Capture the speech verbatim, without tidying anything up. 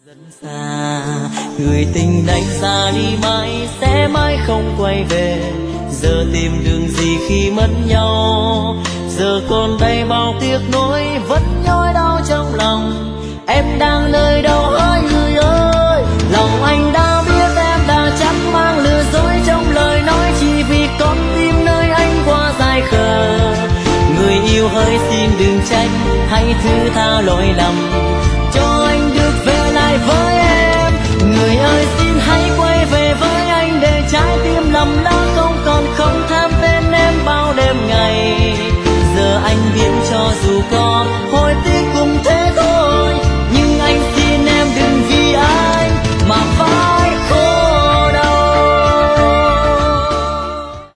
Dần xa người tình đánh xa đi mãi sẽ mãi không quay về, giờ tìm đường gì khi mất nhau, giờ còn đây bao tiếc nuối vẫn nhói đau trong lòng. Em đang nơi đâu hỡi người ơi, lòng anh đã biết em đã chắc mang lừa dối trong lời nói, chỉ vì con tim nơi anh quá dài khờ. Người yêu hỡi xin đừng trách, hãy thứ tha lỗi lầm cho anh được về lại với em. Người ơi xin hãy quay về với